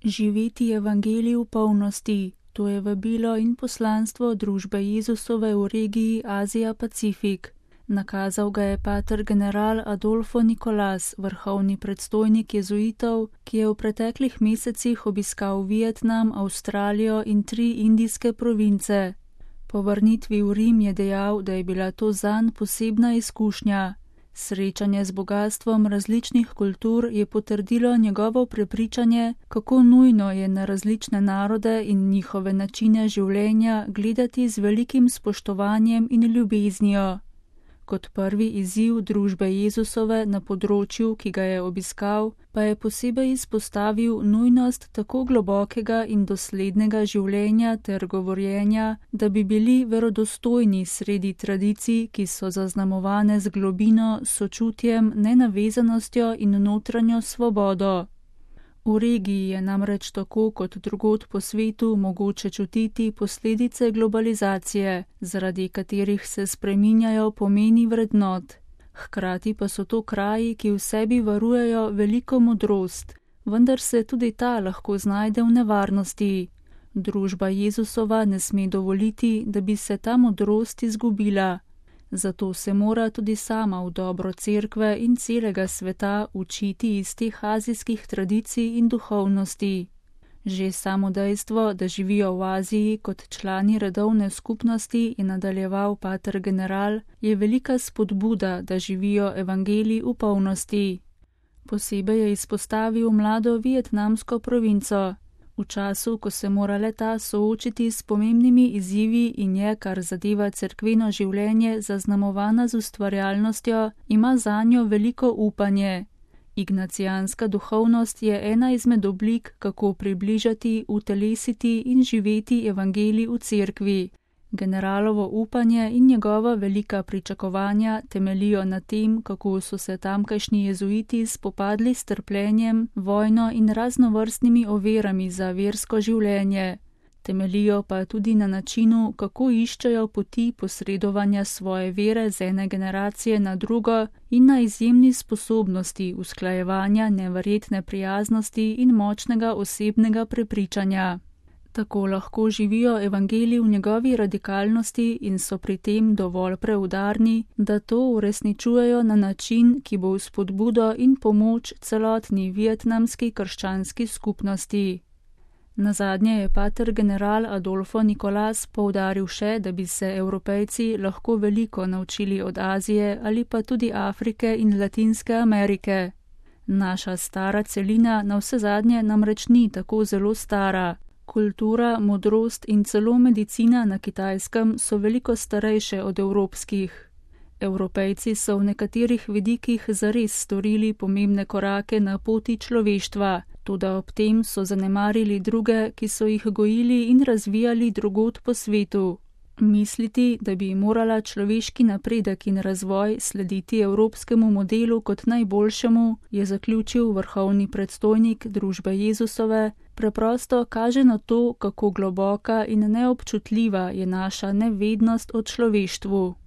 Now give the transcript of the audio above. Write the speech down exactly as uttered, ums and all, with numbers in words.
Živeti evangelij v polnosti, to je vabilo in poslanstvo družbe Jezusove v regiji Azija-Pacifik. Nakazal ga je pater general Adolfo Nicolas, vrhovni predstojnik jezuitov, ki je v preteklih mesecih obiskal Vietnam, Avstralijo in tri indijske province. Po vrnitvi v Rim je dejal, da je bila to zanj posebna izkušnja. Srečanje z bogastvom različnih kultur je potrdilo njegovo prepričanje, kako nujno je na različne narode in njihove načine življenja gledati z velikim spoštovanjem in ljubeznijo. Kot prvi izziv družbe Jezusove na področju, ki ga je obiskal, pa je posebej izpostavil nujnost tako globokega in doslednega življenja ter govorjenja, da bi bili verodostojni sredi tradicij, ki so zaznamovane z globino, sočutjem, nenavezanostjo in notranjo svobodo. V regiji je namreč tako kot drugod po svetu mogoče čutiti posledice globalizacije, zaradi katerih se spreminjajo pomeni vrednot. Hkrati pa so to kraji, ki v sebi varujejo veliko modrost, vendar se tudi ta lahko znajde v nevarnosti. Družba Jezusova ne sme dovoliti, da bi se ta modrost izgubila. Zato se mora tudi sama v dobro cerkve in celega sveta učiti iz teh azijskih tradicij in duhovnosti. Že samo dejstvo, da živijo v Aziji kot člani redovne skupnosti, je nadaljeval pater general, je velika spodbuda, da živijo evangelij v polnosti. Posebej je izpostavil mlado vietnamsko provinco. V času, ko se mora le-ta soočiti s pomembnimi izzivi in je, kar zadeva cerkveno življenje, zaznamovana z ustvarjalnostjo, ima zanjo veliko upanje. Ignacijanska duhovnost je ena izmed oblik, kako približati, utelesiti in živeti evangelij v cerkvi. Generalovo upanje in njegova velika pričakovanja temelijo na tem, kako so se tamkajšnji jezuiti spopadli s trpljenjem, vojno in raznovrstnimi ovirami za versko življenje. Temelijo pa tudi na načinu, kako iščejo poti posredovanja svoje vere z ene generacije na drugo in na izjemni sposobnosti usklajevanja neverjetne prijaznosti in močnega osebnega prepričanja. Tako lahko živijo evangelij v njegovi radikalnosti in so pri tem dovolj preudarni, da to uresničujejo na način, ki bo v spodbudo in pomoč celotni vietnamski krščanski skupnosti. Nazadnje je pater general Adolfo Nicolas poudaril še, da bi se Evropejci lahko veliko naučili od Azije ali pa tudi Afrike in Latinske Amerike. Naša stara celina navsezadnje namreč ni tako zelo stara. Kultura, modrost in celo medicina na Kitajskem so veliko starejše od evropskih. Evropejci so v nekaterih vidikih zares storili pomembne korake na poti človeštva, toda ob tem so zanemarili druge, ki so jih gojili in razvijali drugod po svetu. Misliti, da bi morala človeški napredek in razvoj slediti evropskemu modelu kot najboljšemu, je zaključil vrhovni predstojnik družbe Jezusove, preprosto kaže na to, kako globoka in neobčutljiva je naša nevednost o človeštvu.